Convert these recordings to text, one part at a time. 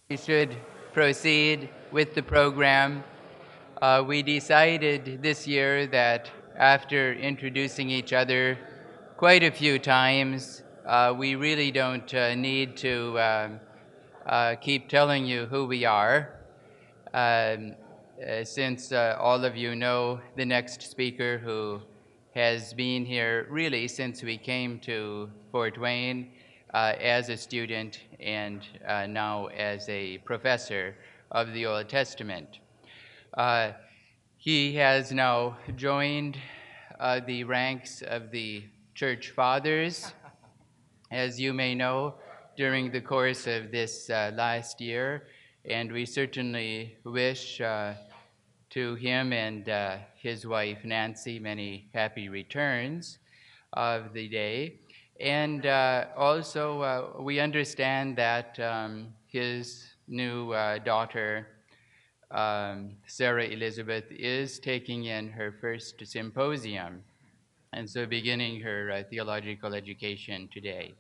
We should proceed with the program. We decided this year that after introducing each other quite a few times, we really don't need to keep telling you who we are, um, since all of you know the next speaker who has been here really since we came to Fort Wayne as a student and now as a professor of the Old Testament. Uh, he has now joined the ranks of the church fathers, as you may know, during the course of this last year, and we certainly wish to him and his wife Nancy many happy returns of the day. And also, we understand that his new daughter, Sarah Elizabeth, is taking in her first symposium, and so beginning her theological education today.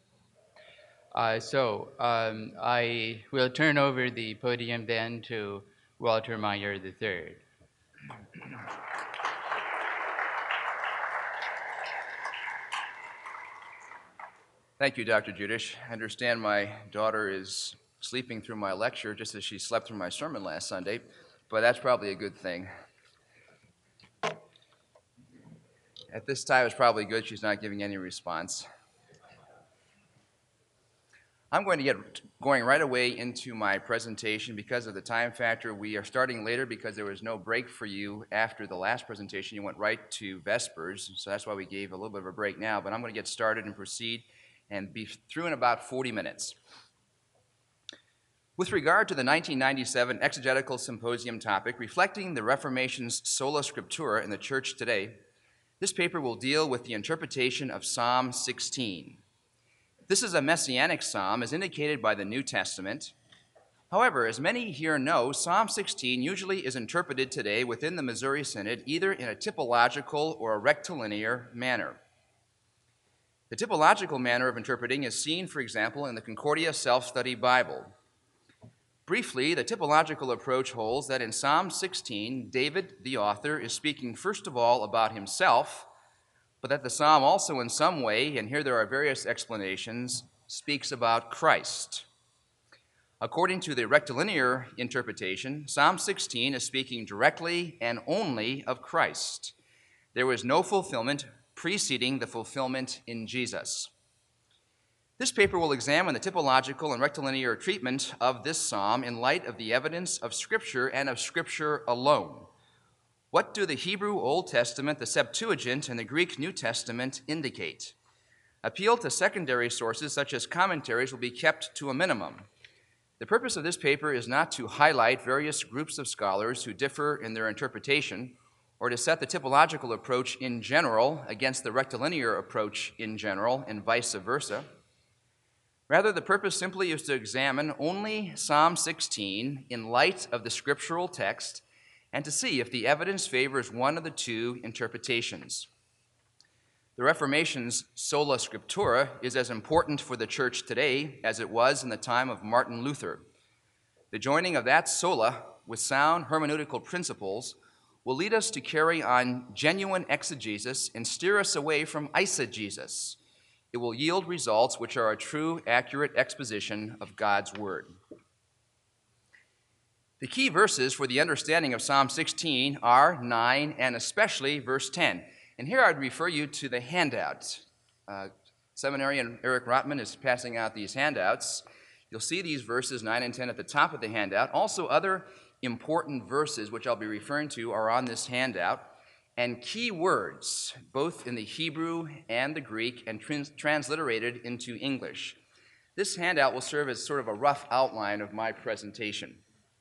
I will turn over the podium then to Walter Meyer III. Thank you, Dr. Judish. I understand my daughter is sleeping through my lecture just as she slept through my sermon last Sunday, but that's probably a good thing. At this time, it's probably good she's not giving any response. I'm going to get going right away into my presentation because of the time factor. We are starting later because there was no break for you after the last presentation. You went right to Vespers, so that's why we gave a little bit of a break now. But I'm going to get started and proceed and be through in about 40 minutes. With regard to the 1997 Exegetical Symposium topic, Reflecting the Reformation's Sola Scriptura in the Church Today, this paper will deal with the interpretation of Psalm 16. This is a messianic psalm as indicated by the New Testament. However, as many here know, Psalm 16 usually is interpreted today within the Missouri Synod either in a typological or a rectilinear manner. The typological manner of interpreting is seen, for example, in the Concordia Self-Study Bible. Briefly, the typological approach holds that in Psalm 16, David, the author, is speaking first of all about himself, but that the psalm also in some way, and here there are various explanations, speaks about Christ. According to the rectilinear interpretation, Psalm 16 is speaking directly and only of Christ. There was no fulfillment preceding the fulfillment in Jesus. This paper will examine the typological and rectilinear treatment of this psalm in light of the evidence of Scripture and of Scripture alone. What do the Hebrew Old Testament, the Septuagint, and the Greek New Testament indicate? Appeal to secondary sources such as commentaries will be kept to a minimum. The purpose of this paper is not to highlight various groups of scholars who differ in their interpretation or to set the typological approach in general against the rectilinear approach in general and vice versa. Rather, the purpose simply is to examine only Psalm 16 in light of the scriptural text and to see if the evidence favors one of the two interpretations. The Reformation's sola scriptura is as important for the church today as it was in the time of Martin Luther. The joining of that sola with sound hermeneutical principles will lead us to carry on genuine exegesis and steer us away from eisegesis. It will yield results which are a true, accurate exposition of God's Word. The key verses for the understanding of Psalm 16 are 9 and especially verse 10. And here I'd refer you to the handout. Seminarian Eric Rotman is passing out these handouts. You'll see these verses 9 and 10 at the top of the handout. Also, other important verses, which I'll be referring to, are on this handout. And key words, both in the Hebrew and the Greek, and transliterated into English. This handout will serve as sort of a rough outline of my presentation.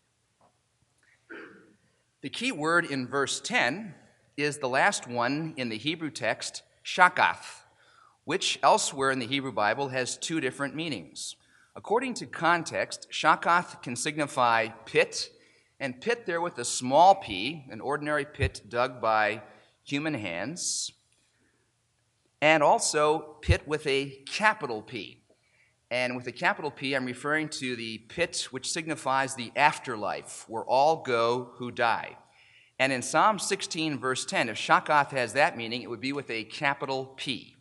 The key word in verse 10 is the last one in the Hebrew text, shakath, which elsewhere in the Hebrew Bible has two different meanings. According to context, shakath can signify pit, and pit there with a small p, an ordinary pit dug by human hands, and also pit with a capital P. And with a capital P, I'm referring to the pit, which signifies the afterlife, where all go who die. And in Psalm 16, verse 10, if Shakath has that meaning, it would be with a capital P.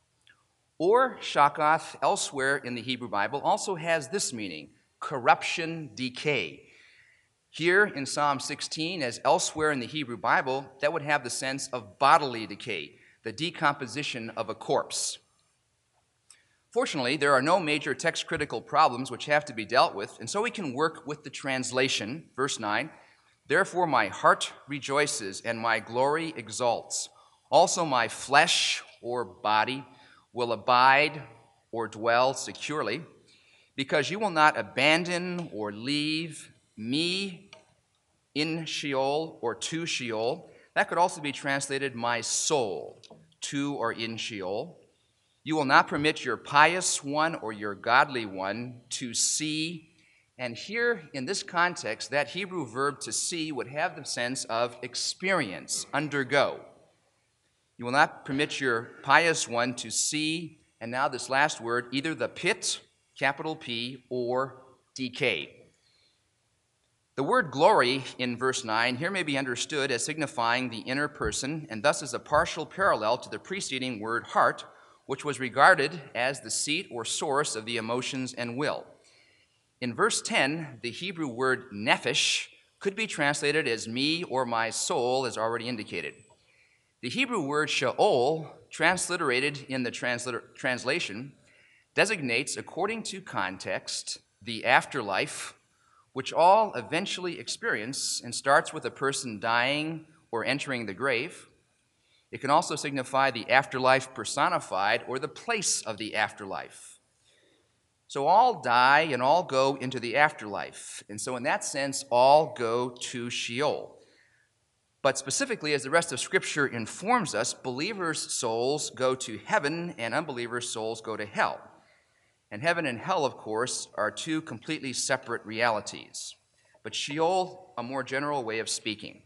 Or Shakath, elsewhere in the Hebrew Bible, also has this meaning, corruption, decay. Here in Psalm 16, as elsewhere in the Hebrew Bible, that would have the sense of bodily decay, the decomposition of a corpse. Fortunately, there are no major text-critical problems which have to be dealt with, and so we can work with the translation. Verse 9, therefore my heart rejoices and my glory exalts. Also my flesh or body will abide or dwell securely, because you will not abandon or leave me in Sheol or to Sheol. That could also be translated my soul, to or in Sheol. You will not permit your pious one or your godly one to see. And here, in this context, that Hebrew verb to see would have the sense of experience, undergo. You will not permit your pious one to see, and now this last word, either the pit, capital P, or decay. The word glory in verse 9 here may be understood as signifying the inner person, and thus is a partial parallel to the preceding word heart, which was regarded as the seat or source of the emotions and will. In verse 10, the Hebrew word nephesh could be translated as me or my soul, as already indicated. The Hebrew word sheol, transliterated in the translation, designates, according to context, the afterlife, which all eventually experience and starts with a person dying or entering the grave. It can also signify the afterlife personified or the place of the afterlife. So all die and all go into the afterlife. And so in that sense, all go to Sheol. But specifically, as the rest of Scripture informs us, believers' souls go to heaven and unbelievers' souls go to hell. And heaven and hell, of course, are two completely separate realities. But Sheol, a more general way of speaking.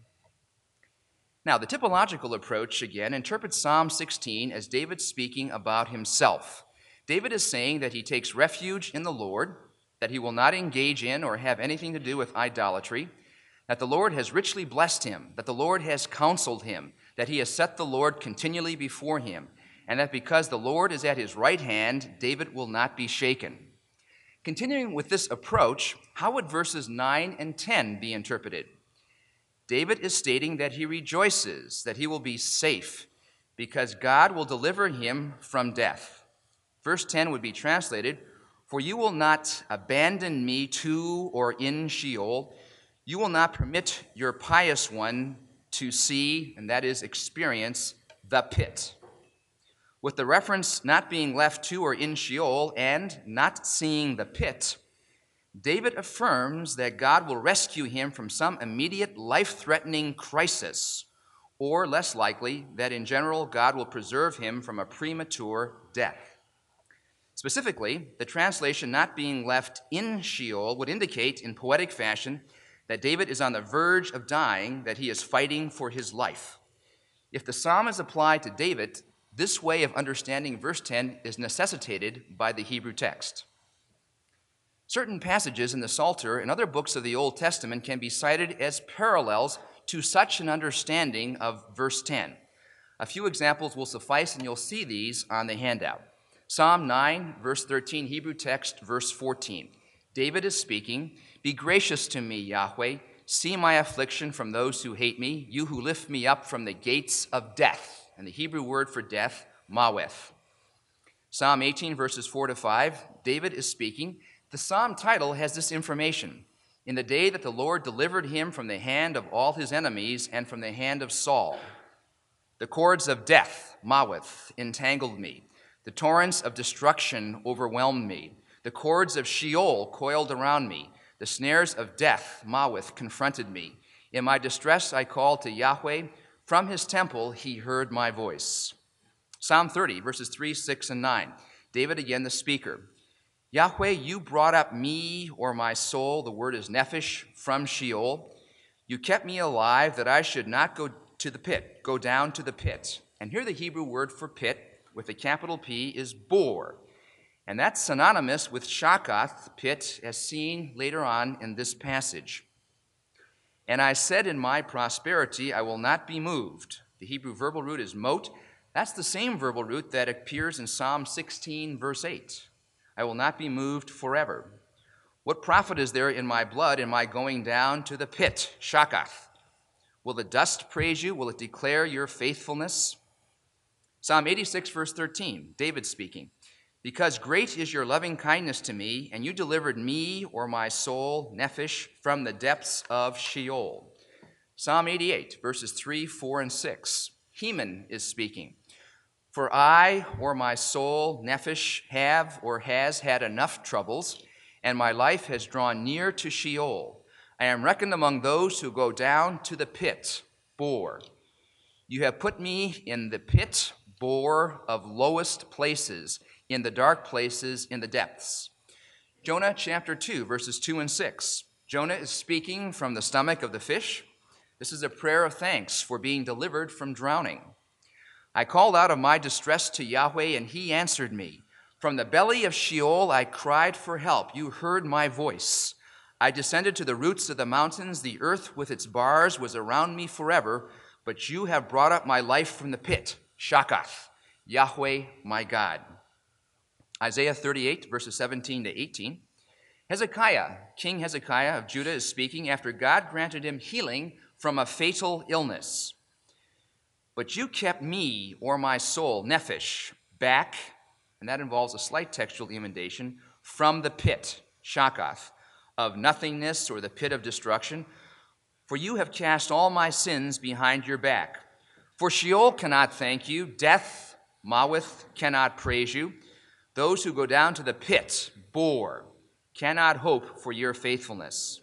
Now, the typological approach, again, interprets Psalm 16 as David speaking about himself. David is saying that he takes refuge in the Lord, that he will not engage in or have anything to do with idolatry, that the Lord has richly blessed him, that the Lord has counseled him, that he has set the Lord continually before him, and that because the Lord is at his right hand, David will not be shaken. Continuing with this approach, how would verses 9 and 10 be interpreted? David is stating that he rejoices, that he will be safe, because God will deliver him from death. Verse 10 would be translated, for you will not abandon me to or in Sheol. You will not permit your pious one to see, and that is experience, the pit. With the reference not being left to or in Sheol and not seeing the pit, David affirms that God will rescue him from some immediate life-threatening crisis, or less likely, that in general, God will preserve him from a premature death. Specifically, the translation not being left in Sheol would indicate in poetic fashion that David is on the verge of dying, that he is fighting for his life. If the psalm is applied to David, this way of understanding verse 10 is necessitated by the Hebrew text. Certain passages in the Psalter and other books of the Old Testament can be cited as parallels to such an understanding of verse 10. A few examples will suffice, and you'll see these on the handout. Psalm 9, verse 13, Hebrew text, verse 14. David is speaking, "Be gracious to me, Yahweh. See my affliction from those who hate me, you who lift me up from the gates of death." And the Hebrew word for death, maweth. Psalm 18, verses 4 to 5, David is speaking. The psalm title has this information: "In the day that the Lord delivered him from the hand of all his enemies and from the hand of Saul. The cords of death, maweth, entangled me. The torrents of destruction overwhelmed me. The cords of Sheol coiled around me. The snares of death, maweth, confronted me. In my distress I called to Yahweh. From his temple he heard my voice." Psalm 30, verses 3, 6, and 9. David, again the speaker. "Yahweh, you brought up me or my soul," the word is nephesh, "from Sheol. You kept me alive that I should not go down to the pit." And here the Hebrew word for pit with a capital P is bor. And that's synonymous with Shakath, pit, as seen later on in this passage. And I said in my prosperity, I will not be moved. The Hebrew verbal root is mot. That's the same verbal root that appears in Psalm 16, verse 8. I will not be moved forever. What profit is there in my blood in my going down to the pit, Shakath? Will the dust praise you? Will it declare your faithfulness? Psalm 86, verse 13, David speaking. Because great is your loving kindness to me, and you delivered me, or my soul, nephesh, from the depths of Sheol. Psalm 88, verses 3, 4, and 6. Heman is speaking. For I, or my soul, nephesh, have or has had enough troubles, and my life has drawn near to Sheol. I am reckoned among those who go down to the pit, bore. You have put me in the pit, bore, of lowest places, in the dark places, in the depths. Jonah chapter 2, verses 2 and 6. Jonah is speaking from the stomach of the fish. This is a prayer of thanks for being delivered from drowning. I called out of my distress to Yahweh, and he answered me. From the belly of Sheol I cried for help. You heard my voice. I descended to the roots of the mountains. The earth with its bars was around me forever, but you have brought up my life from the pit, Shakath, Yahweh my God. Isaiah 38, verses 17 to 18. Hezekiah, King Hezekiah of Judah, is speaking after God granted him healing from a fatal illness. But you kept me, or my soul, nephesh, back, and that involves a slight textual emendation, from the pit, Shakath, of nothingness or the pit of destruction. For you have cast all my sins behind your back. For Sheol cannot thank you, death, Mawith, cannot praise you. Those who go down to the pit, bore, cannot hope for your faithfulness.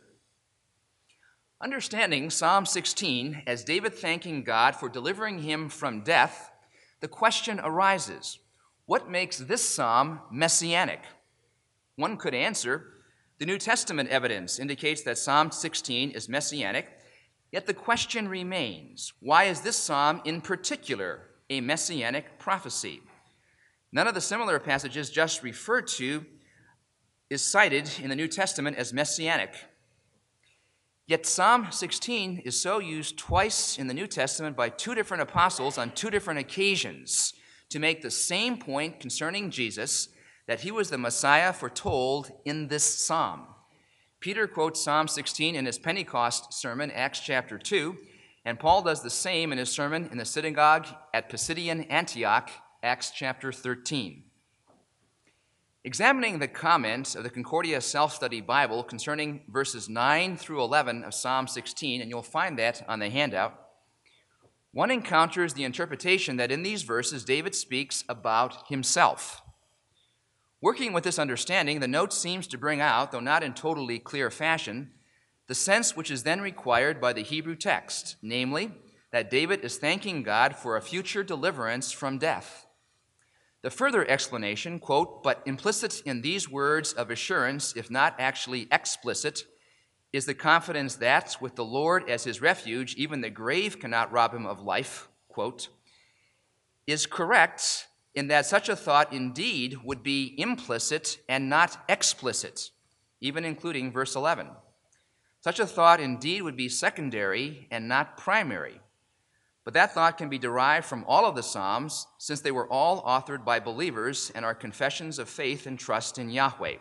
Understanding Psalm 16 as David thanking God for delivering him from death, the question arises, what makes this psalm messianic? One could answer, the New Testament evidence indicates that Psalm 16 is messianic, yet the question remains, why is this psalm in particular a messianic prophecy? None of the similar passages just referred to is cited in the New Testament as messianic. Yet Psalm 16 is so used twice in the New Testament by two different apostles on two different occasions to make the same point concerning Jesus, that he was the Messiah foretold in this psalm. Peter quotes Psalm 16 in his Pentecost sermon, Acts chapter 2, and Paul does the same in his sermon in the synagogue at Pisidian Antioch, Acts chapter 13. Examining the comments of the Concordia Self-Study Bible concerning verses 9 through 11 of Psalm 16, and you'll find that on the handout, one encounters the interpretation that in these verses David speaks about himself. Working with this understanding, the note seems to bring out, though not in totally clear fashion, the sense which is then required by the Hebrew text, namely, that David is thanking God for a future deliverance from death. The further explanation, quote, but implicit in these words of assurance, if not actually explicit, is the confidence that, with the Lord as his refuge, even the grave cannot rob him of life, quote, is correct in that such a thought indeed would be implicit and not explicit, even including verse 11. Such a thought indeed would be secondary and not primary. But that thought can be derived from all of the Psalms, since they were all authored by believers and are confessions of faith and trust in Yahweh.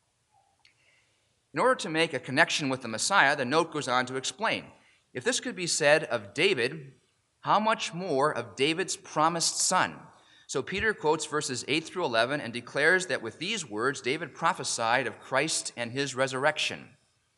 In order to make a connection with the Messiah, the note goes on to explain, if this could be said of David, how much more of David's promised son? So Peter quotes verses 8 through 11 and declares that with these words, David prophesied of Christ and his resurrection.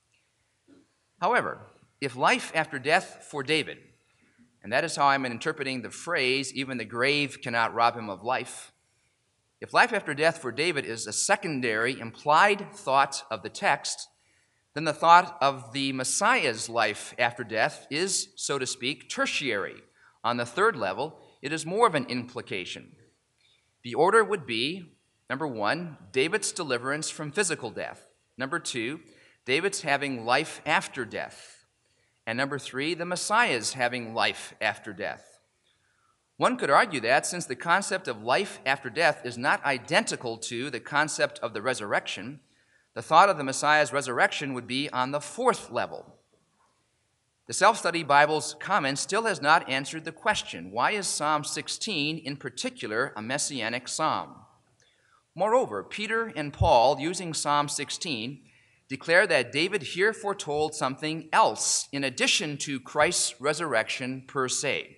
However, if life after death for David, and that is how I'm interpreting the phrase, even the grave cannot rob him of life. If life after death for David is a secondary, implied thought of the text, then the thought of the Messiah's life after death is, so to speak, tertiary. On the third level, it is more of an implication. The order would be, number one, David's deliverance from physical death. Number two, David's having life after death. And number three, the Messiah's having life after death. One could argue that since the concept of life after death is not identical to the concept of the resurrection, the thought of the Messiah's resurrection would be on the fourth level. The Self-Study Bible's comment still has not answered the question, why is Psalm 16 in particular a messianic psalm? Moreover, Peter and Paul, using Psalm 16, declare that David here foretold something else in addition to Christ's resurrection per se.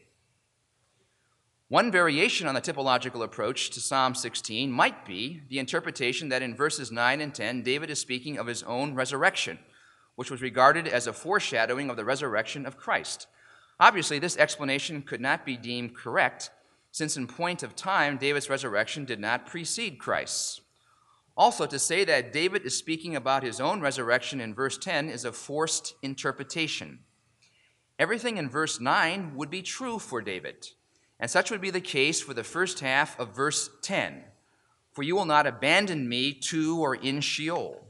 One variation on the typological approach to Psalm 16 might be the interpretation that in verses 9 and 10, David is speaking of his own resurrection, which was regarded as a foreshadowing of the resurrection of Christ. Obviously, this explanation could not be deemed correct, since in point of time, David's resurrection did not precede Christ's. Also, to say that David is speaking about his own resurrection in verse 10 is a forced interpretation. Everything in verse 9 would be true for David, and such would be the case for the first half of verse 10. For you will not abandon me to or in Sheol.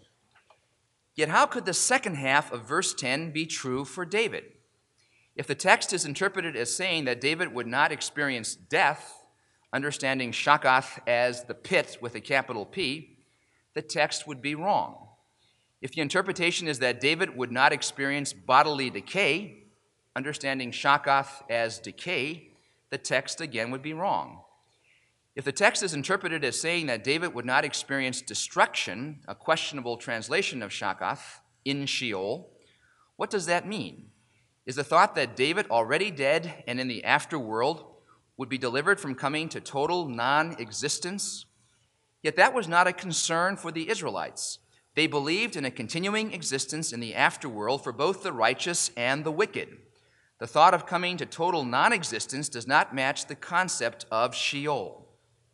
Yet how could the second half of verse 10 be true for David? If the text is interpreted as saying that David would not experience death, understanding Shakath as the pit with a capital P, the text would be wrong. If the interpretation is that David would not experience bodily decay, understanding Shakath as decay, the text again would be wrong. If the text is interpreted as saying that David would not experience destruction, a questionable translation of Shakath, in Sheol, what does that mean? Is the thought that David, already dead and in the afterworld, would be delivered from coming to total non-existence? Yet that was not a concern for the Israelites. They believed in a continuing existence in the afterworld for both the righteous and the wicked. The thought of coming to total non-existence does not match the concept of Sheol.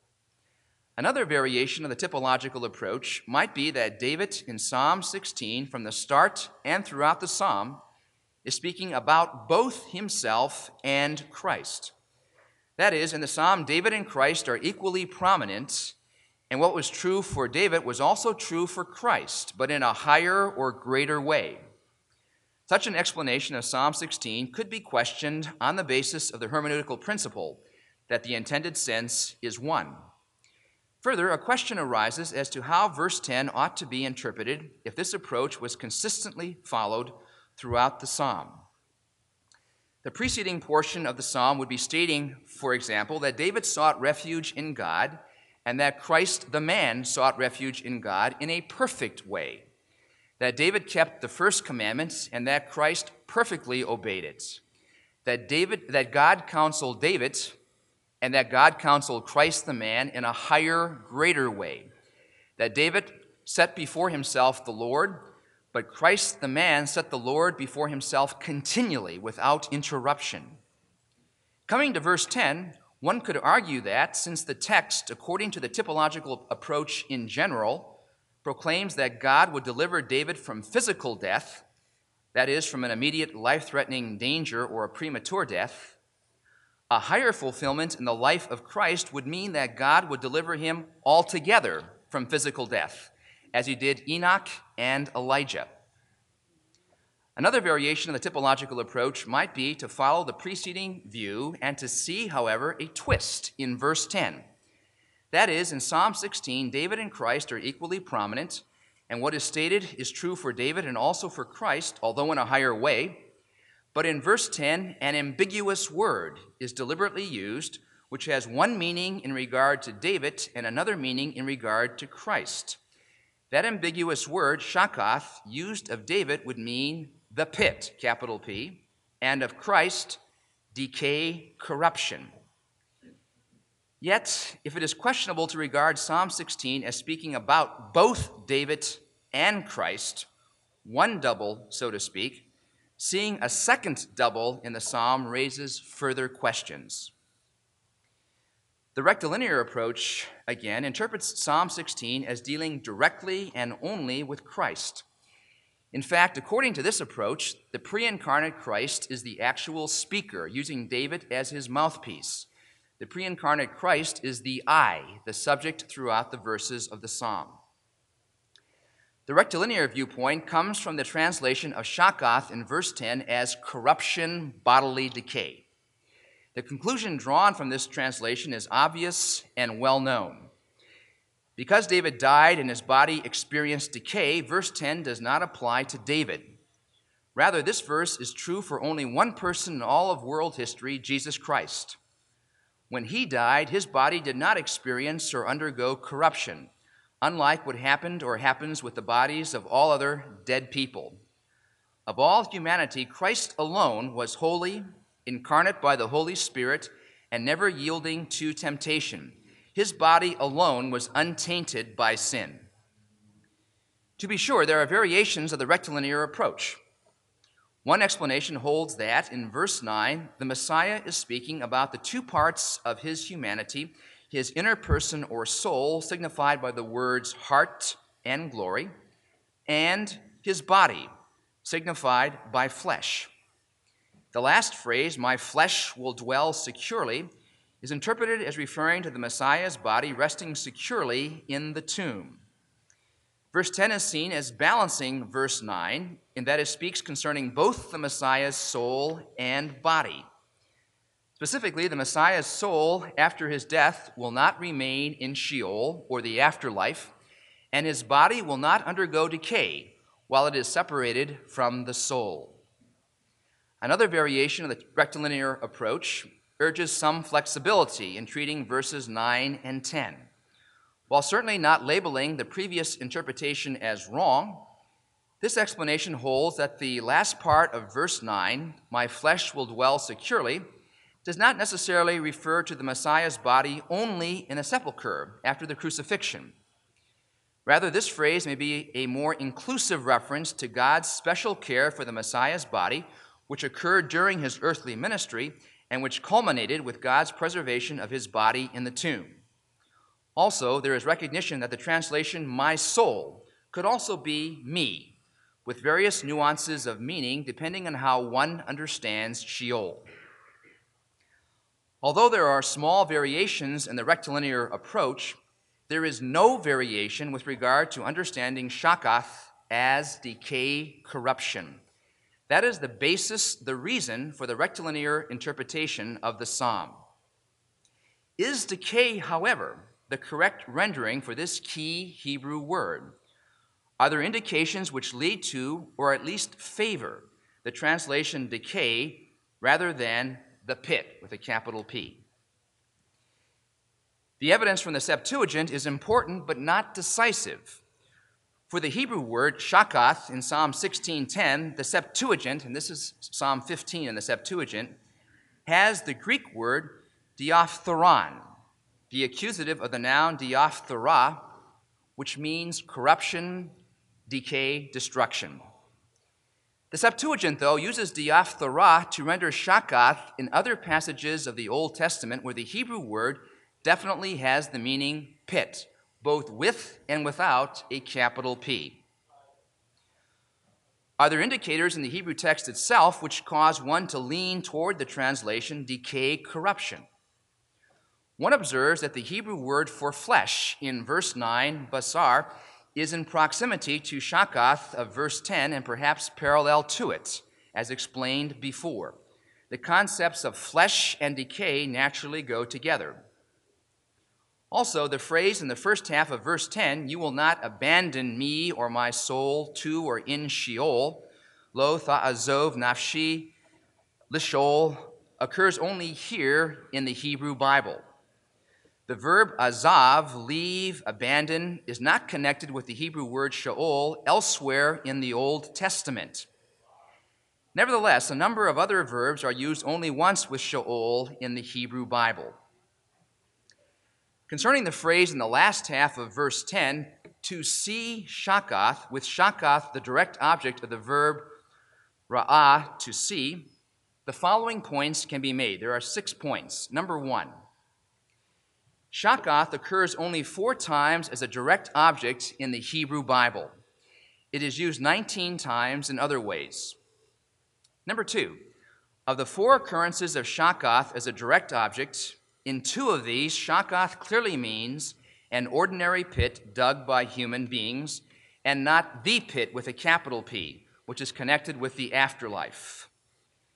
Another variation of the typological approach might be that David in Psalm 16, from the start and throughout the psalm, is speaking about both himself and Christ. That is, in the psalm, David and Christ are equally prominent, and what was true for David was also true for Christ, but in a higher or greater way. Such an explanation of Psalm 16 could be questioned on the basis of the hermeneutical principle that the intended sense is one. Further, a question arises as to how verse 10 ought to be interpreted if this approach was consistently followed throughout the psalm. The preceding portion of the psalm would be stating, for example, that David sought refuge in God and that Christ the man sought refuge in God in a perfect way. That David kept the first commandment and that Christ perfectly obeyed it. That God counseled David and that God counseled Christ the man in a higher, greater way. That David set before himself the Lord, but Christ the man set the Lord before himself continually without interruption. Coming to verse 10, one could argue that since the text, according to the typological approach in general, proclaims that God would deliver David from physical death, that is, from an immediate life-threatening danger or a premature death, a higher fulfillment in the life of Christ would mean that God would deliver him altogether from physical death, as he did Enoch and Elijah. Another variation of the typological approach might be to follow the preceding view and to see, however, a twist in verse 10. That is, in Psalm 16, David and Christ are equally prominent, and what is stated is true for David and also for Christ, although in a higher way. But in verse 10, an ambiguous word is deliberately used, which has one meaning in regard to David and another meaning in regard to Christ. That ambiguous word, Shakath, used of David would mean the pit, capital P, and of Christ, decay, corruption. Yet, if it is questionable to regard Psalm 16 as speaking about both David and Christ, one double, so to speak, seeing a second double in the psalm raises further questions. The rectilinear approach, again, interprets Psalm 16 as dealing directly and only with Christ. In fact, according to this approach, the pre-incarnate Christ is the actual speaker, using David as his mouthpiece. The pre-incarnate Christ is the I, the subject throughout the verses of the psalm. The rectilinear viewpoint comes from the translation of Shakath in verse 10 as corruption, bodily decay. The conclusion drawn from this translation is obvious and well known. Because David died and his body experienced decay, verse 10 does not apply to David. Rather, this verse is true for only one person in all of world history, Jesus Christ. When he died, his body did not experience or undergo corruption, unlike what happened or happens with the bodies of all other dead people. Of all humanity, Christ alone was holy, incarnate by the Holy Spirit, and never yielding to temptation. His body alone was untainted by sin. To be sure, there are variations of the rectilinear approach. One explanation holds that in verse 9, the Messiah is speaking about the two parts of his humanity, his inner person or soul, signified by the words heart and glory, and his body, signified by flesh. The last phrase, my flesh will dwell securely, is interpreted as referring to the Messiah's body resting securely in the tomb. Verse 10 is seen as balancing verse 9, in that it speaks concerning both the Messiah's soul and body. Specifically, the Messiah's soul, after his death, will not remain in Sheol, or the afterlife, and his body will not undergo decay while it is separated from the soul. Another variation of the rectilinear approach urges some flexibility in treating verses 9 and 10. While certainly not labeling the previous interpretation as wrong, this explanation holds that the last part of verse 9, my flesh will dwell securely, does not necessarily refer to the Messiah's body only in a sepulcher after the crucifixion. Rather, this phrase may be a more inclusive reference to God's special care for the Messiah's body, which occurred during his earthly ministry and which culminated with God's preservation of his body in the tomb. Also, there is recognition that the translation, my soul, could also be me, with various nuances of meaning depending on how one understands Sheol. Although there are small variations in the rectilinear approach, there is no variation with regard to understanding Shakath as decay, corruption. That is the basis, the reason for the rectilinear interpretation of the psalm. Is decay, however, the correct rendering for this key Hebrew word? Are there indications which lead to, or at least favor, the translation decay rather than the pit with a capital P? The evidence from the Septuagint is important but not decisive. For the Hebrew word shakath in Psalm 16:10, the Septuagint, and this is Psalm 15 in the Septuagint, has the Greek word diaphthoron, the accusative of the noun diaphtera, which means corruption, decay, destruction. The Septuagint, though, uses diaphtera to render shakath in other passages of the Old Testament where the Hebrew word definitely has the meaning pit, both with and without a capital P. Are there indicators in the Hebrew text itself which cause one to lean toward the translation decay, corruption? One observes that the Hebrew word for flesh in verse 9, basar, is in proximity to shakath of verse 10 and perhaps parallel to it, as explained before. The concepts of flesh and decay naturally go together. Also, the phrase in the first half of verse 10, you will not abandon me or my soul to or in Sheol, lo ta'azov nafshi l'shol, occurs only here in the Hebrew Bible. The verb azav, leave, abandon, is not connected with the Hebrew word sheol elsewhere in the Old Testament. Nevertheless, a number of other verbs are used only once with sheol in the Hebrew Bible. Concerning the phrase in the last half of verse 10, to see shakath, with shakath the direct object of the verb ra'ah, to see, the following points can be made. There are 6 points. Number 1, shakath occurs only 4 times as a direct object in the Hebrew Bible. It is used 19 times in other ways. Number 2, of the 4 occurrences of shakath as a direct object, in 2 of these, shakath clearly means an ordinary pit dug by human beings, and not the pit with a capital P, which is connected with the afterlife.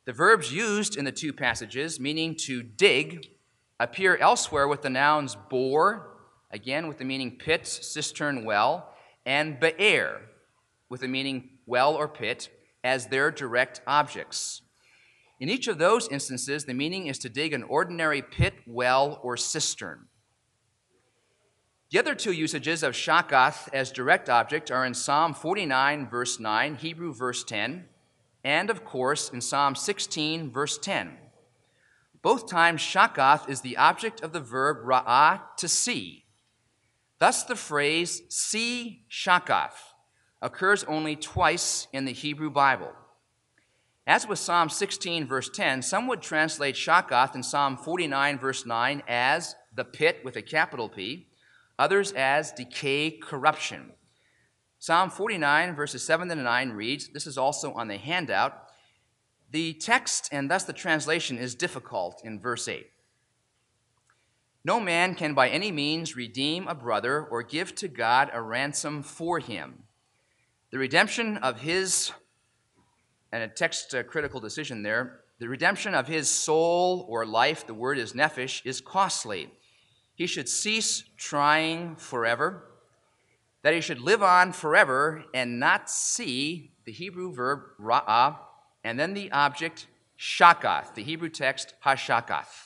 The verbs used in the two passages, meaning to dig, appear elsewhere with the nouns bore, again with the meaning pit, cistern, well, and be'er, with the meaning well or pit, as their direct objects. In each of those instances, the meaning is to dig an ordinary pit, well, or cistern. The other two usages of shakath as direct object are in Psalm 49, verse 9, Hebrew verse 10, and of course in Psalm 16, verse 10. Both times shakath is the object of the verb ra'ah, to see. Thus the phrase see shakath occurs only twice in the Hebrew Bible. As with Psalm 16, verse 10, some would translate shakath in Psalm 49, verse 9 as the pit with a capital P, others as decay, corruption. Psalm 49, verses 7 to 9 reads, this is also on the handout, the text and thus the translation is difficult in verse 8. No man can by any means redeem a brother or give to God a ransom for him. The redemption of his, and a text critical decision there, the redemption of his soul or life, the word is nephesh, is costly. He should cease trying forever, that he should live on forever and not see the Hebrew verb ra'ah, and then the object shakath, the Hebrew text hashakath.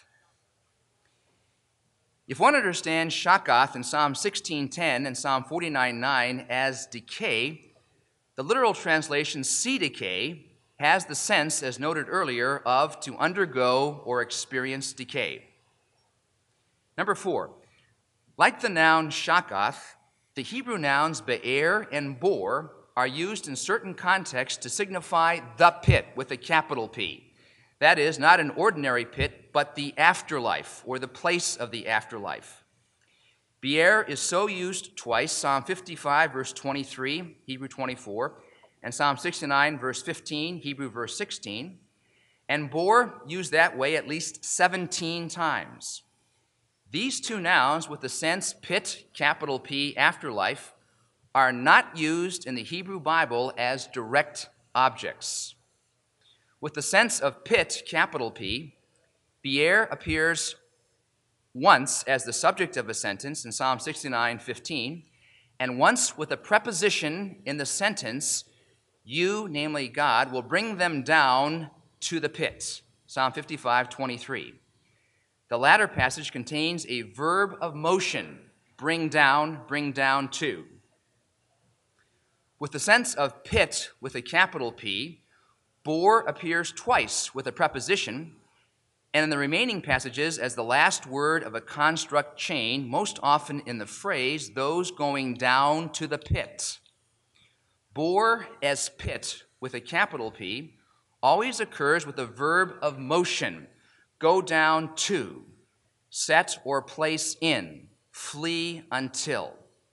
If one understands shakath in Psalm 16:10 and Psalm 49:9 as decay, the literal translation see decay has the sense, as noted earlier, of to undergo or experience decay. Number 4, like the noun shakath, the Hebrew nouns be'er and bor are used in certain contexts to signify the pit with a capital P. That is, not an ordinary pit, but the afterlife or the place of the afterlife. Be'er is so used twice, Psalm 55, verse 23, Hebrew 24, and Psalm 69, verse 15, Hebrew verse 16, and bor used that way at least 17 times. These two nouns with the sense pit, capital P, afterlife, are not used in the Hebrew Bible as direct objects. With the sense of pit, capital P, be'er appears once as the subject of a sentence in Psalm 69:15, and once with a preposition in the sentence, you, namely God, will bring them down to the pit, Psalm 55:23. The latter passage contains a verb of motion, bring down to. With the sense of pit with a capital P, bor appears twice with a preposition, and in the remaining passages as the last word of a construct chain, most often in the phrase, those going down to the pit. Bor as pit with a capital P always occurs with a verb of motion, go down to, set or place in, flee until.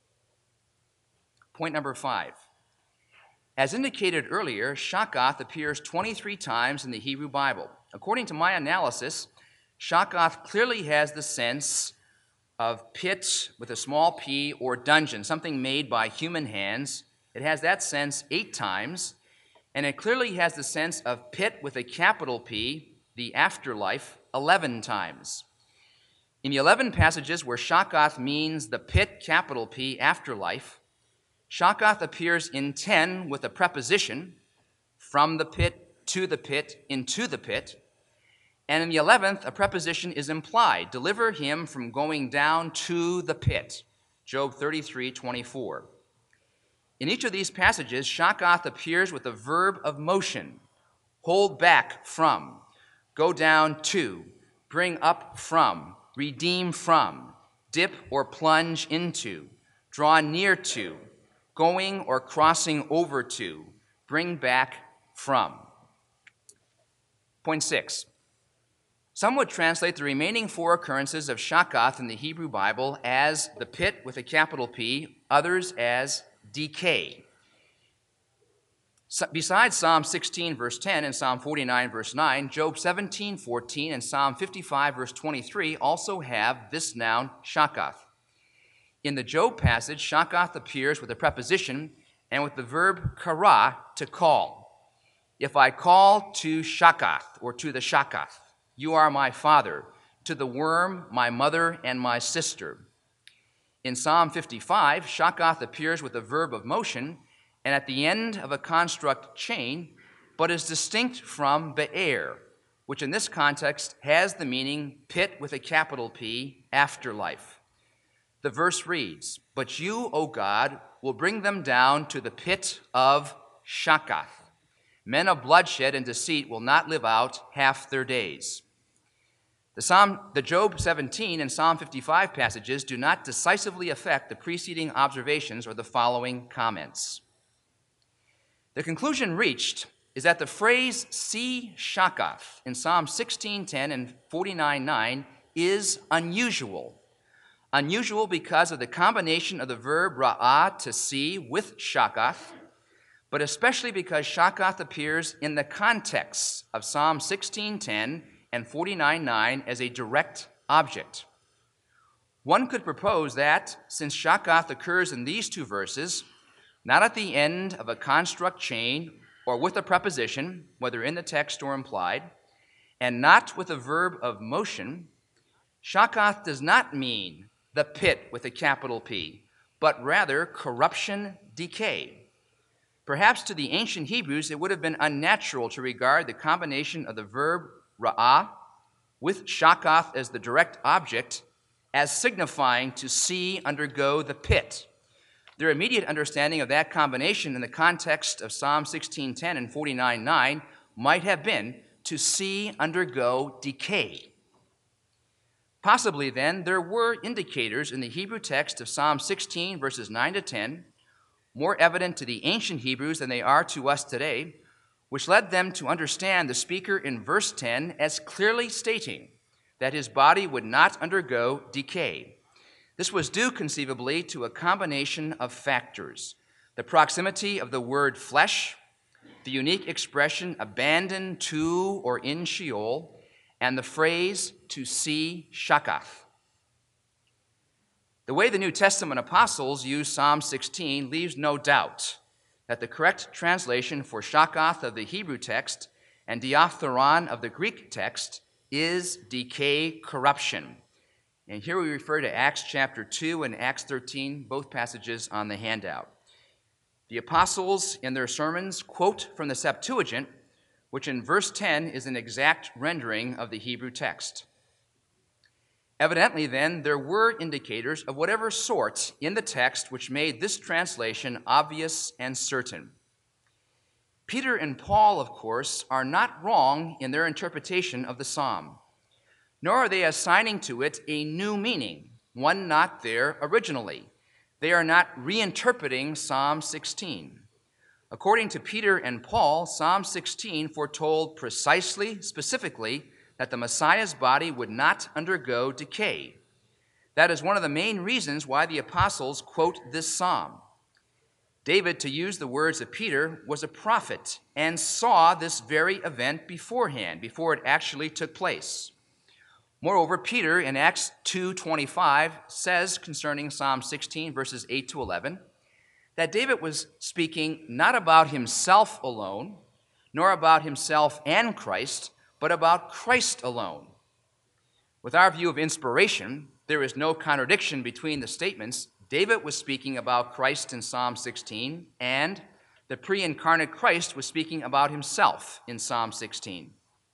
Point number 5. As indicated earlier, shakath appears 23 times in the Hebrew Bible. According to my analysis, shakath clearly has the sense of pit with a small p or dungeon, something made by human hands. It has that sense 8 times, and it clearly has the sense of pit with a capital P, the afterlife, 11 times. In the 11 passages where shakath means the pit, capital P, afterlife, shakath appears in 10 with a preposition, from the pit, to the pit, into the pit, and in the 11th, a preposition is implied, deliver him from going down to the pit, Job 33:24. In each of these passages, shakath appears with a verb of motion, hold back from, go down to, bring up from, redeem from, dip or plunge into, draw near to, going or crossing over to, bring back from. Point 6. Some would translate the remaining 4 occurrences of shakath in the Hebrew Bible as the pit with a capital P, others as decay. Besides Psalm 16, verse 10, and Psalm 49, verse 9, Job 17, 14, and Psalm 55, verse 23 also have this noun, shakath. In the Job passage, shakath appears with a preposition and with the verb kara, to call. If I call to Shakath, or to the Shakath, you are my father, to the worm, my mother and my sister. In Psalm 55, Shakath appears with a verb of motion and at the end of a construct chain, but is distinct from Be'er, which in this context has the meaning pit with a capital P, afterlife. The verse reads, "But you, O God, will bring them down to the pit of Shakath. Men of bloodshed and deceit will not live out half their days." The Job 17 and Psalm 55 passages do not decisively affect the preceding observations or the following comments. The conclusion reached is that the phrase "see Shakath" in Psalm 16:10 and 49:9 is unusual. Unusual because of the combination of the verb ra'ah, to see, with Shakath, but especially because Shakath appears in the context of Psalm 16:10 and 49:9 as a direct object. One could propose that, since Shakath occurs in these two verses, not at the end of a construct chain or with a preposition, whether in the text or implied, and not with a verb of motion, Shakath does not mean the pit with a capital P, but rather corruption, decay. Perhaps to the ancient Hebrews it would have been unnatural to regard the combination of the verb ra'ah with Shakath as the direct object as signifying to see, undergo the pit. Their immediate understanding of that combination in the context of Psalm 16:10 and 49:9 might have been to see, undergo decay. Possibly then, there were indicators in the Hebrew text of Psalm 16, verses 9 to 10, more evident to the ancient Hebrews than they are to us today, which led them to understand the speaker in verse 10 as clearly stating that his body would not undergo decay. This was due conceivably to a combination of factors: the proximity of the word flesh, the unique expression abandoned to or in Sheol, and the phrase to see Shakath. The way the New Testament apostles use Psalm 16 leaves no doubt that the correct translation for Shakath of the Hebrew text and diaphoron of the Greek text is decay, corruption. And here we refer to Acts chapter 2 and Acts 13, both passages on the handout. The apostles in their sermons quote from the Septuagint, which in verse 10 is an exact rendering of the Hebrew text. Evidently, then, there were indicators of whatever sort in the text which made this translation obvious and certain. Peter and Paul, of course, are not wrong in their interpretation of the psalm, nor are they assigning to it a new meaning, one not there originally. They are not reinterpreting Psalm 16. According to Peter and Paul, Psalm 16 foretold precisely, specifically, that the Messiah's body would not undergo decay. That is one of the main reasons why the apostles quote this psalm. David, to use the words of Peter, was a prophet and saw this very event beforehand, before it actually took place. Moreover, Peter in Acts 2:25 says concerning Psalm 16, verses 8 to 11, that David was speaking not about himself alone, nor about himself and Christ, but about Christ alone. With our view of inspiration, there is no contradiction between the statements. David was speaking about Christ in Psalm 16, and the pre-incarnate Christ was speaking about himself in Psalm 16.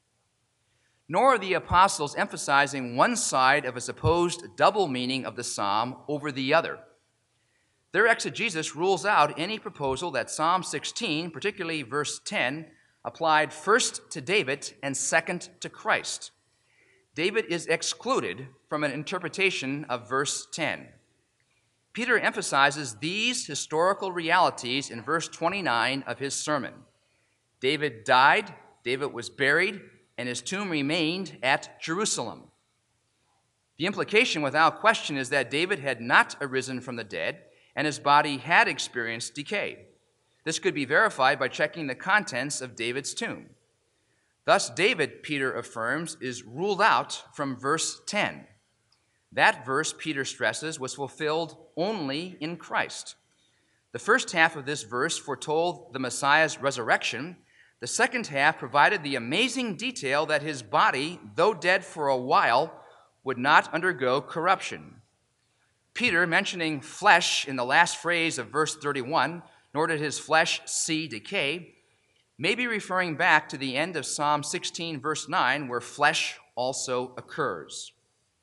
Nor are the apostles emphasizing one side of a supposed double meaning of the psalm over the other. Their exegesis rules out any proposal that Psalm 16, particularly verse 10, applied first to David and second to Christ. David is excluded from an interpretation of verse 10. Peter emphasizes these historical realities in verse 29 of his sermon. David died, David was buried, and his tomb remained at Jerusalem. The implication, without question, is that David had not arisen from the dead, and his body had experienced decay. This could be verified by checking the contents of David's tomb. Thus, David, Peter affirms, is ruled out from verse 10. That verse, Peter stresses, was fulfilled only in Christ. The first half of this verse foretold the Messiah's resurrection. The second half provided the amazing detail that his body, though dead for a while, would not undergo corruption. Peter, mentioning flesh in the last phrase of verse 31, nor did his flesh see decay, may be referring back to the end of Psalm 16, verse 9, where flesh also occurs.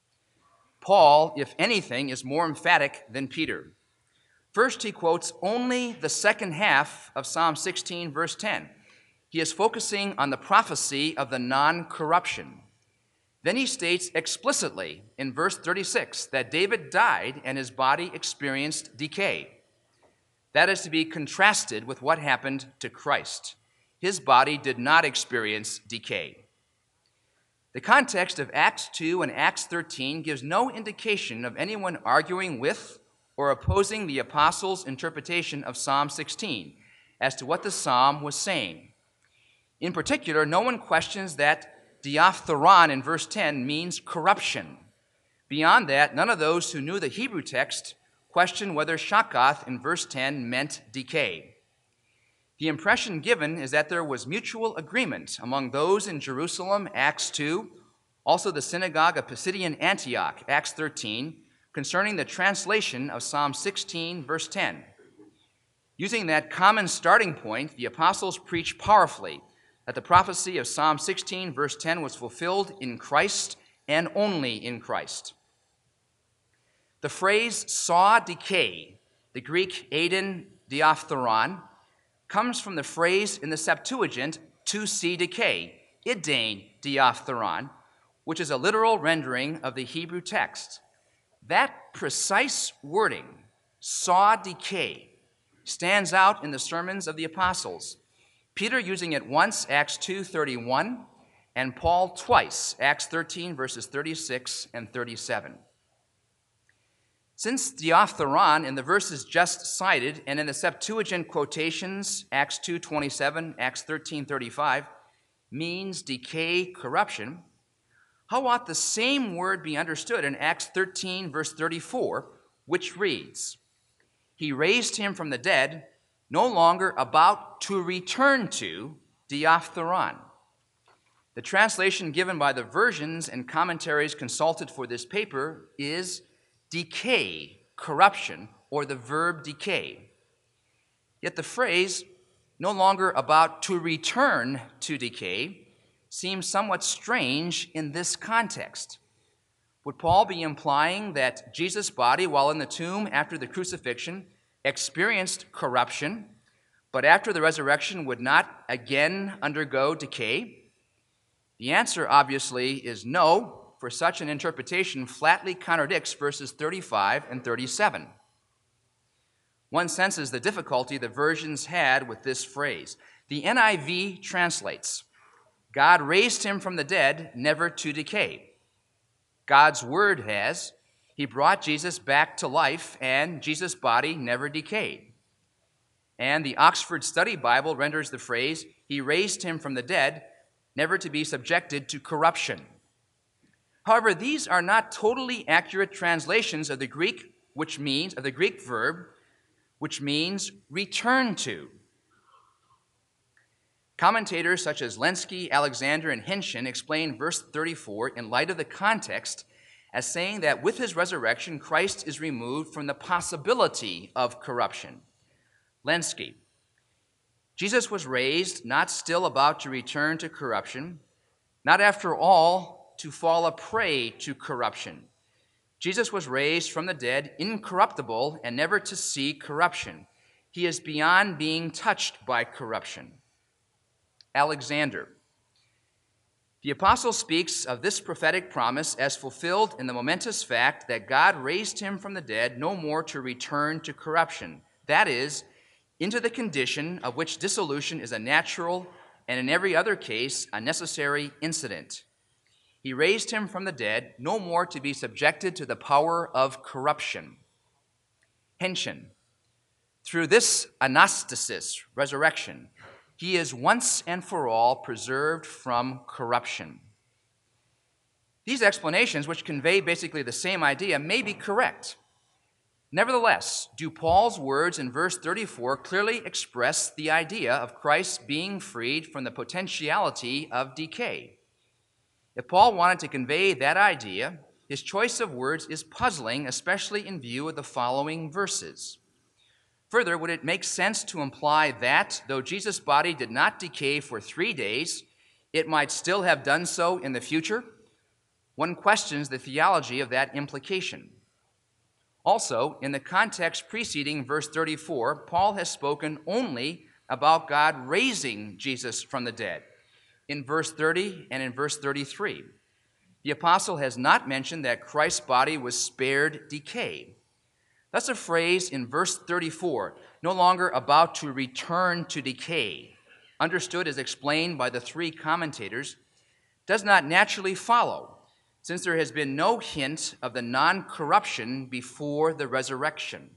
Paul, if anything, is more emphatic than Peter. First, he quotes only the second half of Psalm 16, verse 10. He is focusing on the prophecy of the non-corruption. Then he states explicitly in verse 36 that David died and his body experienced decay. That is to be contrasted with what happened to Christ. His body did not experience decay. The context of Acts 2 and Acts 13 gives no indication of anyone arguing with or opposing the apostles' interpretation of Psalm 16 as to what the psalm was saying. In particular, no one questions that diaphteron in verse 10 means corruption. Beyond that, none of those who knew the Hebrew text question whether shakath in verse 10 meant decay. The impression given is that there was mutual agreement among those in Jerusalem, Acts 2, also the synagogue of Pisidian Antioch, Acts 13, concerning the translation of Psalm 16, verse 10. Using that common starting point, the apostles preached powerfully that the prophecy of Psalm 16, verse 10 was fulfilled in Christ and only in Christ. The phrase saw decay, the Greek eidin diaphteron, comes from the phrase in the Septuagint to see decay, idain diaphteron, which is a literal rendering of the Hebrew text. That precise wording, saw decay, stands out in the sermons of the apostles. Peter using it once, Acts 2:31, and Paul twice, Acts 13, verses 36 and 37. Since diaphteron in the verses just cited and in the Septuagint quotations, Acts 2:27, Acts 13:35, means decay, corruption, how ought the same word be understood in Acts 13, verse 34, which reads, "He raised him from the dead, no longer about to return to diaphteron." The translation given by the versions and commentaries consulted for this paper is decay, corruption, or the verb decay. Yet the phrase, no longer about to return to decay, seems somewhat strange in this context. Would Paul be implying that Jesus' body, while in the tomb after the crucifixion, experienced corruption, but after the resurrection would not again undergo decay? The answer, obviously, is no, for such an interpretation flatly contradicts verses 35 and 37. One senses the difficulty the versions had with this phrase. The NIV translates, "God raised him from the dead, never to decay." God's word has, "He brought Jesus back to life, and Jesus' body never decayed." And the Oxford Study Bible renders the phrase, "He raised him from the dead, never to be subjected to corruption." However, these are not totally accurate translations of the Greek verb, which means return to. Commentators such as Lenski, Alexander, and Henshin explain verse 34 in light of the context as saying that with his resurrection, Christ is removed from the possibility of corruption. Lenski, Jesus was raised, not still about to return to corruption, not after all to fall a prey to corruption. Jesus was raised from the dead, incorruptible, and never to see corruption. He is beyond being touched by corruption. Alexander, the apostle speaks of this prophetic promise as fulfilled in the momentous fact that God raised him from the dead no more to return to corruption, that is, into the condition of which dissolution is a natural and in every other case a necessary incident. He raised him from the dead, no more to be subjected to the power of corruption. Henshin, through this anastasis, resurrection, he is once and for all preserved from corruption. These explanations, which convey basically the same idea, may be correct. Nevertheless, do Paul's words in verse 34 clearly express the idea of Christ being freed from the potentiality of decay? If Paul wanted to convey that idea, his choice of words is puzzling, especially in view of the following verses. Further, would it make sense to imply that, though Jesus' body did not decay for 3 days, it might still have done so in the future? One questions the theology of that implication. Also, in the context preceding verse 34, Paul has spoken only about God raising Jesus from the dead in verse 30 and in verse 33. The apostle has not mentioned that Christ's body was spared decay. Thus, a phrase in verse 34, no longer about to return to decay, understood as explained by the 3 commentators, does not naturally follow, since there has been no hint of the non-corruption before the resurrection.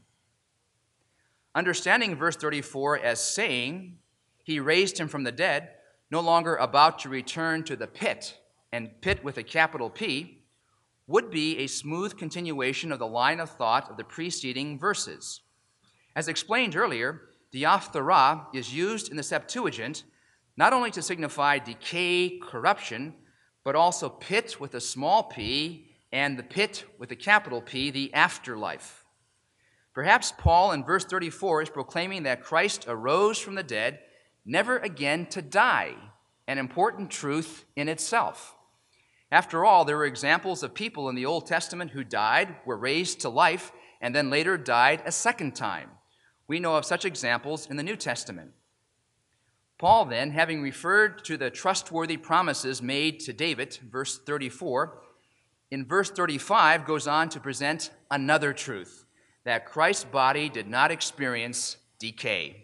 Understanding verse 34 as saying, he raised him from the dead, no longer about to return to the pit, and pit with a capital P, would be a smooth continuation of the line of thought of the preceding verses. As explained earlier, diaphtera is used in the Septuagint not only to signify decay, corruption, but also pit with a small p and the pit with a capital P, the afterlife. Perhaps Paul in verse 34 is proclaiming that Christ arose from the dead, never again to die, an important truth in itself. After all, there were examples of people in the Old Testament who died, were raised to life, and then later died a second time. We know of such examples in the New Testament. Paul then, having referred to the trustworthy promises made to David, verse 34, in verse 35 goes on to present another truth, that Christ's body did not experience decay.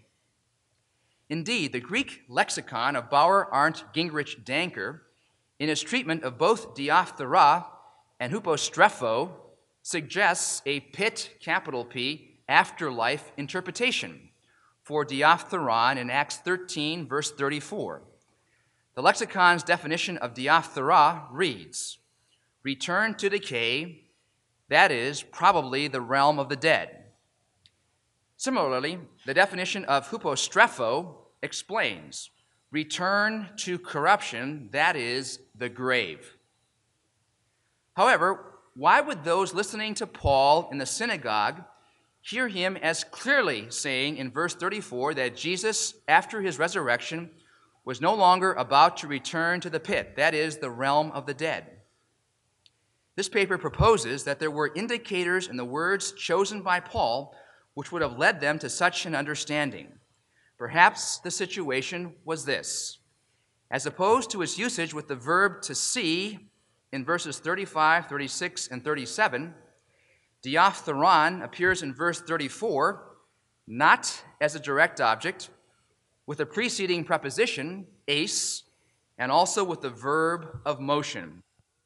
Indeed, the Greek lexicon of Bauer, Arndt, Gingrich, Danker, in his treatment of both diaphtera and hupostrepho, suggests a pit, capital P, afterlife interpretation for diaphtheron in Acts 13, verse 34. The lexicon's definition of diaphtera reads, return to decay, that is, probably the realm of the dead. Similarly, the definition of hupostrepho explains, return to corruption, that is, the grave. However, why would those listening to Paul in the synagogue hear him as clearly saying in verse 34 that Jesus, after his resurrection, was no longer about to return to the pit, that is, the realm of the dead? This paper proposes that there were indicators in the words chosen by Paul which would have led them to such an understanding. Perhaps the situation was this. As opposed to its usage with the verb to see in verses 35, 36, and 37, diaphtheron appears in verse 34 not as a direct object, with a preceding preposition, eis, and also with the verb of motion.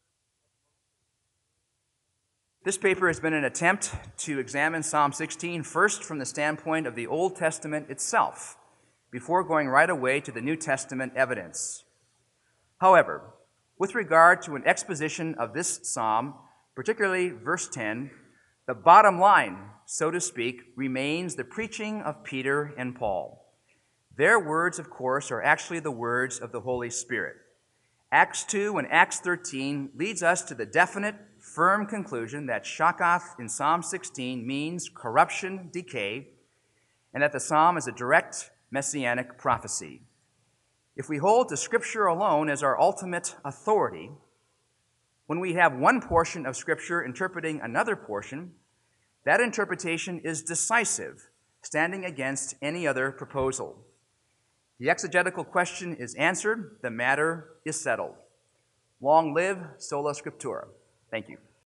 This paper has been an attempt to examine Psalm 16 first from the standpoint of the Old Testament itself, before going right away to the New Testament evidence. However, with regard to an exposition of this psalm, particularly verse 10, the bottom line, so to speak, remains the preaching of Peter and Paul. Their words, of course, are actually the words of the Holy Spirit. Acts 2 and Acts 13 leads us to the definite, firm conclusion that shakath in Psalm 16 means corruption, decay, and that the psalm is a direct messianic prophecy. If we hold to Scripture alone as our ultimate authority, when we have one portion of Scripture interpreting another portion, that interpretation is decisive, standing against any other proposal. The exegetical question is answered, the matter is settled. Long live sola scriptura. Thank you.